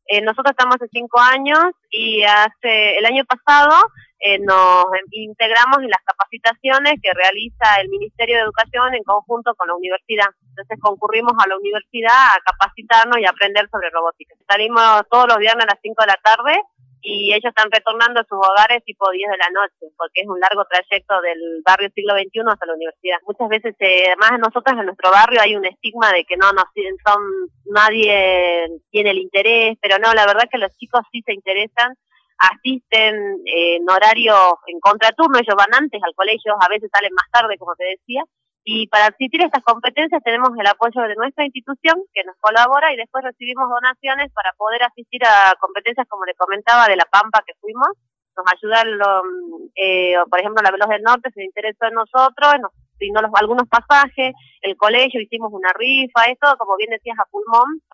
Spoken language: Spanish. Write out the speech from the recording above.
Nosotros estamos hace 5 años y el año pasado nos integramos en las capacitaciones que realiza el Ministerio de Educación en conjunto con la universidad. Entonces concurrimos a la universidad a capacitarnos y aprender sobre robótica. Salimos todos los viernes a las 5 de la tarde y ellos están retornando a sus hogares tipo 10 de la noche, porque es un largo trayecto del barrio siglo XXI hasta la universidad. Muchas veces, además nosotros en nuestro barrio hay un estigma de que nadie tiene el interés, pero no, la verdad que los chicos sí se interesan, asisten en horario, en contraturno, ellos van antes al colegio, a veces salen más tarde, como te decía, y para asistir a estas competencias tenemos el apoyo de nuestra institución que nos colabora y después recibimos donaciones para poder asistir a competencias como le comentaba de La Pampa que fuimos. Nos ayudan, por ejemplo, la Veloz del Norte se interesó en nosotros, nos brindó algunos pasajes, el colegio hicimos una rifa, esto como bien decías a pulmón,